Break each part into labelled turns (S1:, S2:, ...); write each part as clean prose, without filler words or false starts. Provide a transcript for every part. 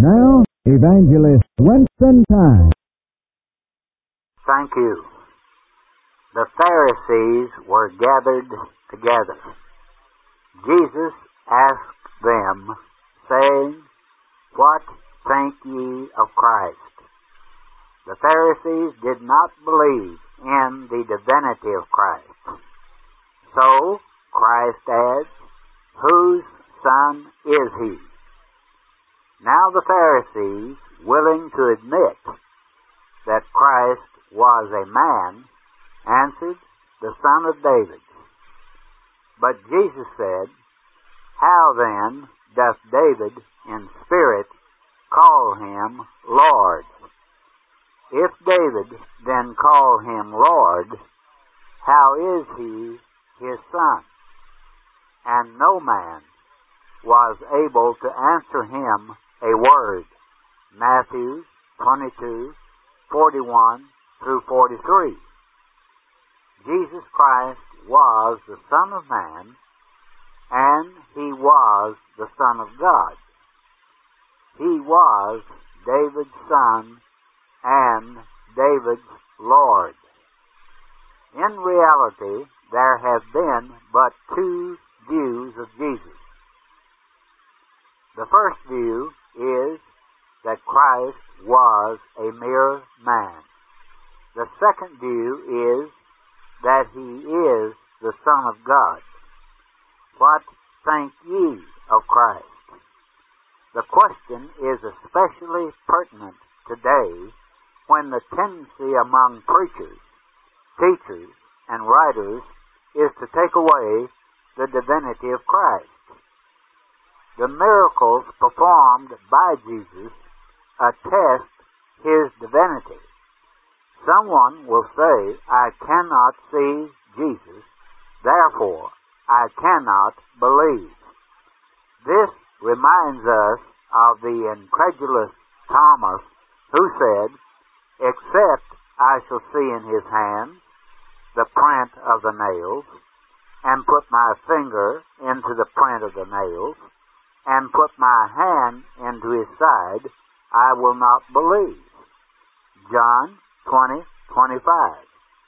S1: now, Evangelist Winston Time.
S2: Thank you. The Pharisees were gathered together. Jesus asked them, saying, "What think ye of Christ?" The Pharisees did not believe in the divinity of Christ. So Christ adds, "Whose son is he?" Now the Pharisees, willing to admit that Christ was a man, answered, "The son of David." But Jesus said, "How then doth David in spirit call him Lord? If David then call him Lord, how is he his son?" And no man was able to answer him a word. Matthew 22:41 through 43. Jesus Christ was the Son of Man, and he was the Son of God. He was David's son and David's Lord. In reality, there have been but two views of Jesus. The first view is that Christ was a mere man. The second view is that he is the Son of God. What think ye of Christ? The question is especially pertinent today when the tendency among preachers, teachers, and writers is to take away the divinity of Christ. The miracles performed by Jesus attest his divinity. Someone will say, "I cannot see Jesus, therefore I cannot believe." This reminds us of the incredulous Thomas, who said, "Except I shall see in his hands the print of the nails, and put my finger into the print of the nails, and put my hand into his side, I will not believe." John 20:25.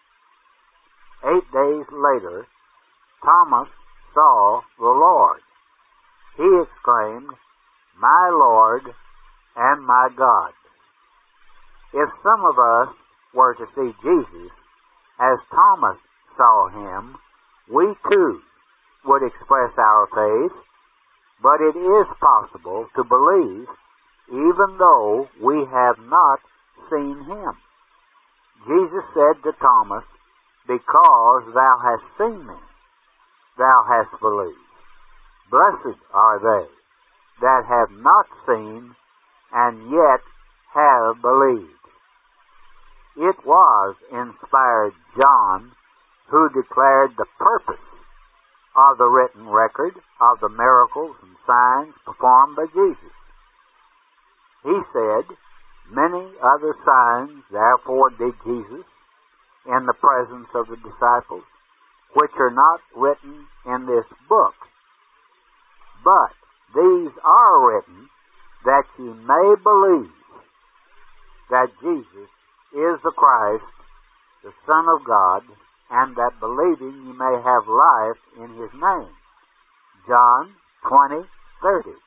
S2: 8 days later, Thomas saw the Lord. He exclaimed, "My Lord and my God." If some of us were to see Jesus as Thomas saw him, we too would express our faith, but it is possible to believe even though we have not seen him. Jesus said to Thomas, "Because thou hast seen me, thou hast believed. Blessed are they that have not seen and yet have believed." It was inspired John who declared the purpose of the written record of the miracles and signs performed by Jesus. He said, "Many other signs therefore did Jesus in the presence of the disciples, which are not written in this book. But these are written that ye may believe that Jesus is the Christ, the Son of God, and that believing ye may have life in his name." John 20:30.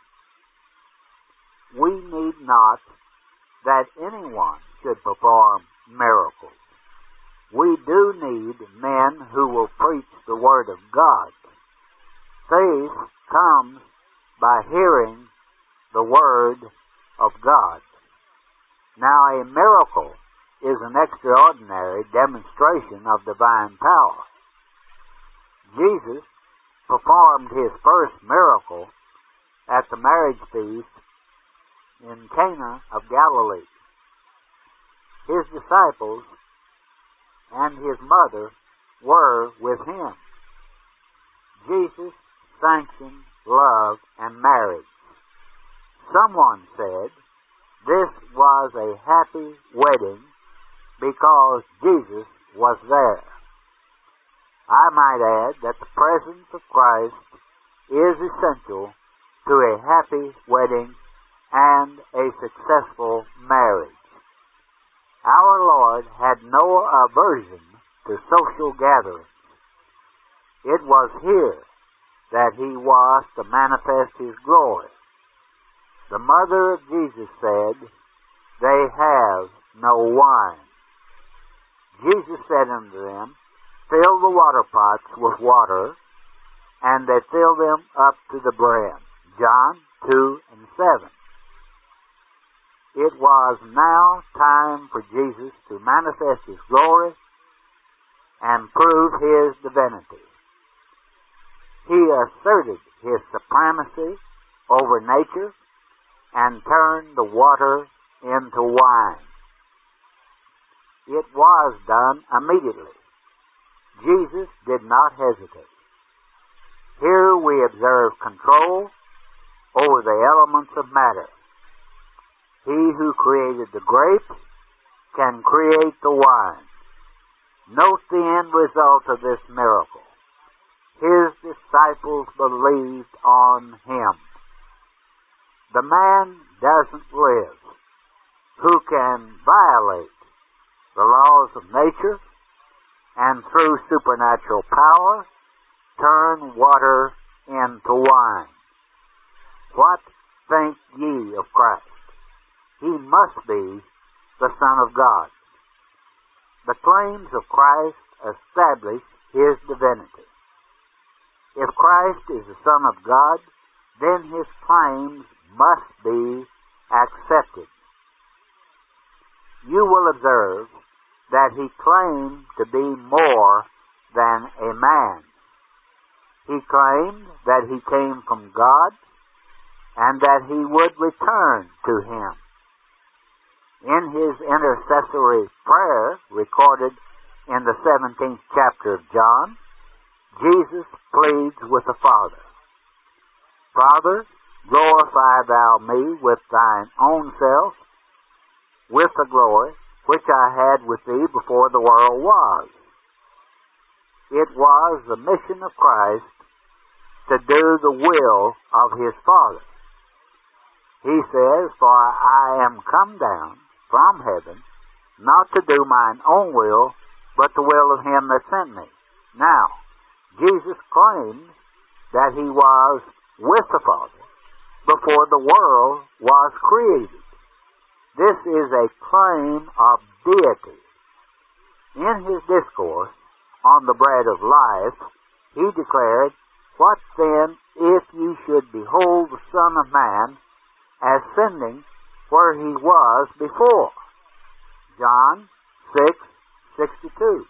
S2: We need not that anyone should perform miracles. We do need men who will preach the Word of God. Faith comes by hearing the Word of God. Now, a miracle is an extraordinary demonstration of divine power. Jesus performed his first miracle at the marriage feast in Cana of Galilee. His disciples and his mother were with him. Jesus sanctioned love and marriage. Someone said this was a happy wedding because Jesus was there. I might add that the presence of Christ is essential to a happy wedding and a successful marriage. Our Lord had no aversion to social gatherings. It was here that He was to manifest His glory. The mother of Jesus said, "They have no wine." Jesus said unto them, "Fill the water pots with water," and they filled them up to the brim. John 2:7. It was now time for Jesus to manifest His glory and prove His divinity. He asserted His supremacy over nature and turned the water into wine. It was done immediately. Jesus did not hesitate. Here we observe control over the elements of matter. He who created the grape can create the wine. Note the end result of this miracle. His disciples believed on Him. The man doesn't live who can violate the laws of nature and through supernatural power turn water into wine. What think ye of Christ? He must be the Son of God. The claims of Christ establish His divinity. If Christ is the Son of God, then His claims must be accepted. You will observe that He claimed to be more than a man. He claimed that He came from God and that He would return to Him. In His intercessory prayer, recorded in the 17th chapter of John, Jesus pleads with the Father, "Father, glorify Thou me with Thine own self, with the glory which I had with Thee before the world was." It was the mission of Christ to do the will of His Father. He says, "For I am come down from heaven, not to do mine own will, but the will of Him that sent me." Now, Jesus claimed that He was with the Father before the world was created. This is a claim of deity. In His discourse on the bread of life, He declared, "What then if ye should behold the Son of Man ascending where He was before?" John 6:62.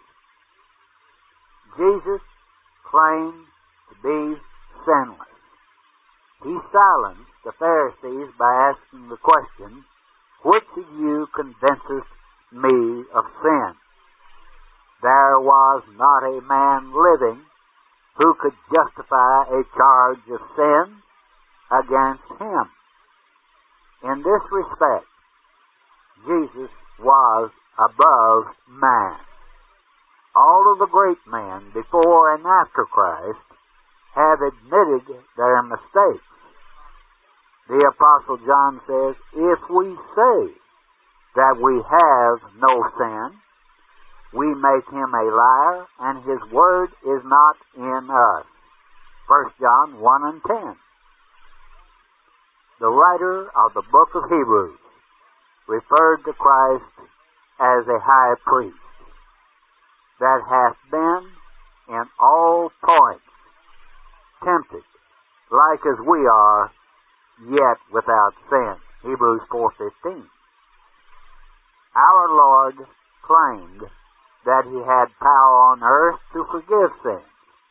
S2: Jesus claimed to be sinless. He silenced the Pharisees by asking the question, "Which of you convinceth me of sin?" There was not a man living who could justify a charge of sin against Him. In this respect, Jesus was above man. All of the great men before and after Christ have admitted their mistakes. The Apostle John says, "If we say that we have no sin, we make Him a liar, and His word is not in us." 1 John 1:10. The writer of the book of Hebrews referred to Christ as a high priest that hath been in all points tempted, like as we are, yet without sin. Hebrews 4:15. Our Lord claimed that He had power on earth to forgive sins.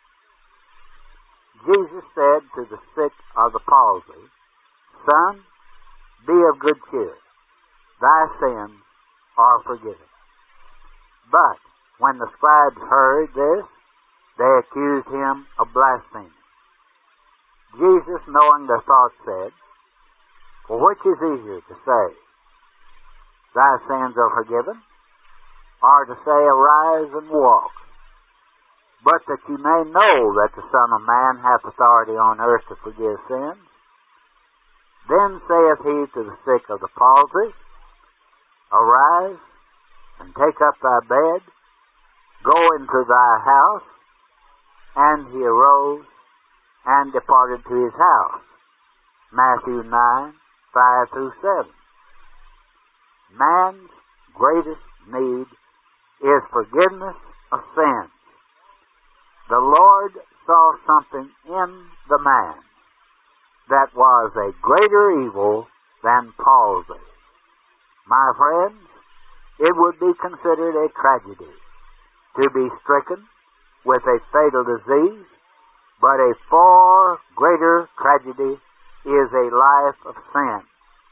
S2: Jesus said to the sick of the palsy, "Son, be of good cheer. Thy sins are forgiven." But when the scribes heard this, they accused Him of blasphemy. Jesus, knowing their thoughts, said, "For which is easier to say, Thy sins are forgiven, or to say, Arise and walk? But that ye may know that the Son of Man hath authority on earth to forgive sins." Then saith he to the sick of the palsy, Arise, and take up thy bed, go into thy house. And he arose and departed to his house. Matthew 9:5-7. Man's greatest need is forgiveness of sins. The Lord saw something in the man that was a greater evil than palsy. My friends, it would be considered a tragedy to be stricken with a fatal disease, but a far greater tragedy is a life of sin.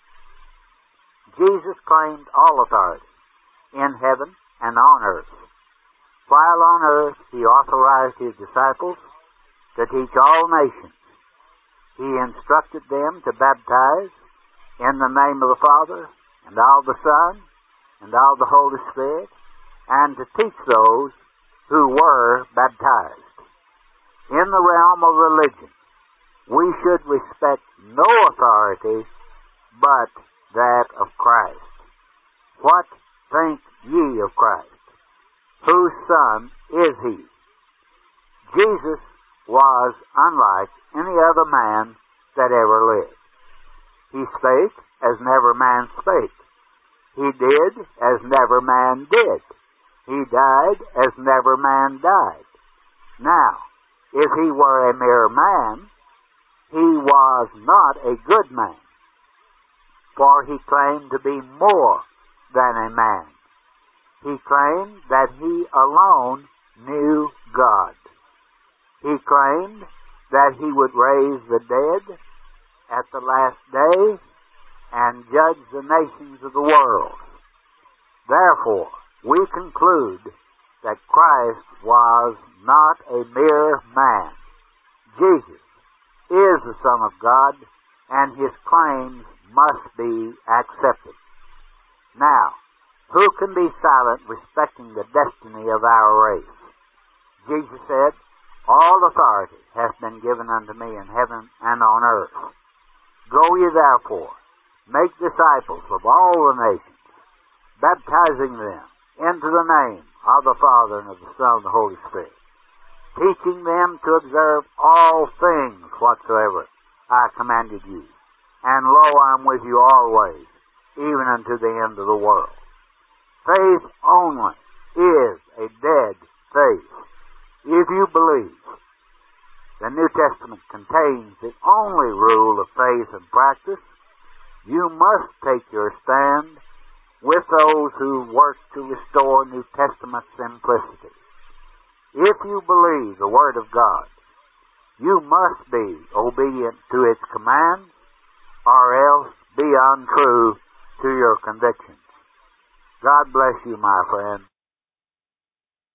S2: Jesus claimed all authority in heaven and on earth. While on earth, he authorized his disciples to teach all nations. He instructed them to baptize in the name of the Father, and of the Son, and of the Holy Spirit, and to teach those who were baptized. In the realm of religion, we should respect no authority but that of Christ. What think ye of Christ? Whose son is he? Jesus was unlike any other man that ever lived. He spake as never man spake. He did as never man did. He died as never man died. Now, if he were a mere man, he was not a good man, for he claimed to be more than a man. He claimed that he alone knew God. He claimed that he would raise the dead at the last day and judge the nations of the world. Therefore, we conclude that Christ was not a mere man. Jesus is the Son of God, and his claims must be accepted. Now, who can be silent respecting the destiny of our race? Jesus said, All authority hath been given unto me in heaven and on earth. Go ye therefore, make disciples of all the nations, baptizing them into the name of the Father and of the Son and of the Holy Spirit, teaching them to observe all things whatsoever I commanded you. And lo, I am with you always, even unto the end of the world. Faith only is a dead faith. If you believe the New Testament contains the only rule of faith and practice, you must take your stand with those who work to restore New Testament simplicity. If you believe the Word of God, you must be obedient to its commands, or else be untrue to your convictions. God bless you, my friend.